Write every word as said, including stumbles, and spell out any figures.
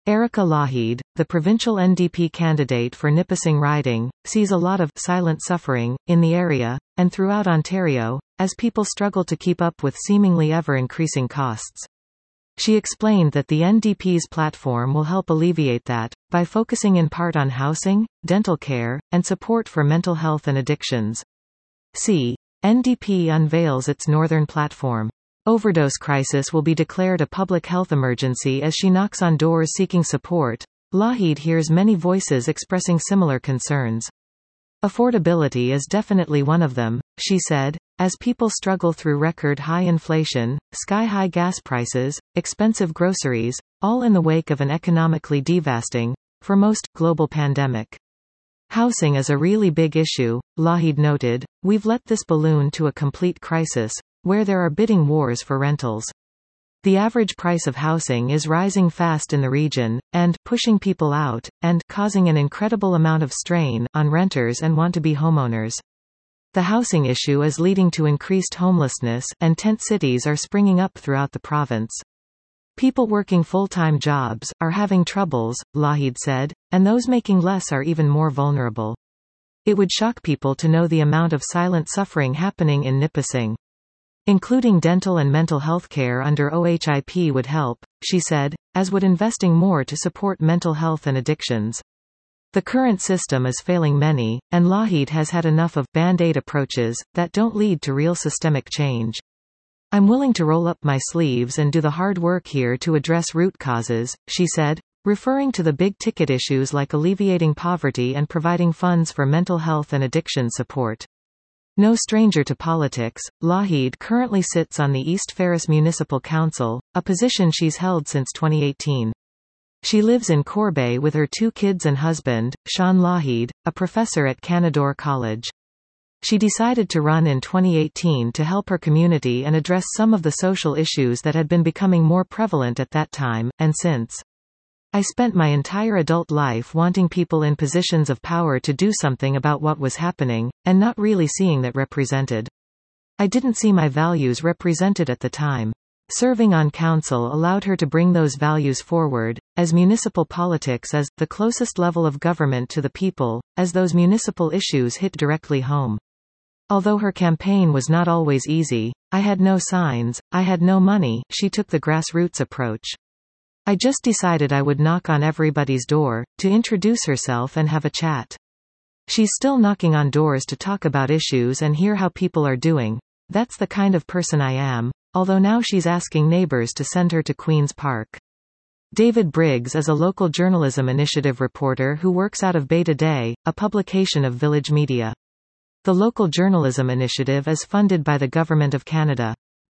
Erica Lougheed, the provincial N D P candidate for Nipissing riding, sees a lot of silent suffering in the area, and throughout Ontario, as people struggle to keep up with seemingly ever-increasing costs. She explained that the N D P's platform will help alleviate that, by focusing in part on housing, dental care, and support for mental health and addictions. See. N D P unveils its Northern platform. Overdose crisis will be declared a public health emergency as she knocks on doors seeking support. Lougheed hears many voices expressing similar concerns. Affordability is definitely one of them, she said, as people struggle through record-high inflation, sky-high gas prices, expensive groceries, all in the wake of an economically devastating, for most, global pandemic. Housing is a really big issue, Lougheed noted. We've let this balloon to a complete crisis, where there are bidding wars for rentals. The average price of housing is rising fast in the region, and pushing people out, and causing an incredible amount of strain on renters and want-to-be homeowners. The housing issue is leading to increased homelessness, and tent cities are springing up throughout the province. People working full-time jobs are having troubles, Lougheed said, and those making less are even more vulnerable. It would shock people to know the amount of silent suffering happening in Nipissing. Including dental and mental health care under O H I P would help, she said, as would investing more to support mental health and addictions. The current system is failing many, and Lougheed has had enough of band-aid approaches that don't lead to real systemic change. I'm willing to roll up my sleeves and do the hard work here to address root causes, she said, referring to the big-ticket issues like alleviating poverty and providing funds for mental health and addiction support. No stranger to politics, Lougheed currently sits on the East Ferris Municipal Council, a position she's held since twenty eighteen. She lives in Corbeil with her two kids and husband, Sean Lougheed, a professor at Canadore College. She decided to run in twenty eighteen to help her community and address some of the social issues that had been becoming more prevalent at that time, and since. I spent my entire adult life wanting people in positions of power to do something about what was happening, and not really seeing that represented. I didn't see my values represented at the time. Serving on council allowed her to bring those values forward, as municipal politics is the closest level of government to the people, as those municipal issues hit directly home. Although her campaign was not always easy, I had no signs, I had no money, she took the grassroots approach. I just decided I would knock on everybody's door, to introduce herself and have a chat. She's still knocking on doors to talk about issues and hear how people are doing. That's the kind of person I am, although now she's asking neighbors to send her to Queen's Park. David Briggs is a local journalism initiative reporter who works out of Beta Day, a publication of Village Media. The local journalism initiative is funded by the Government of Canada.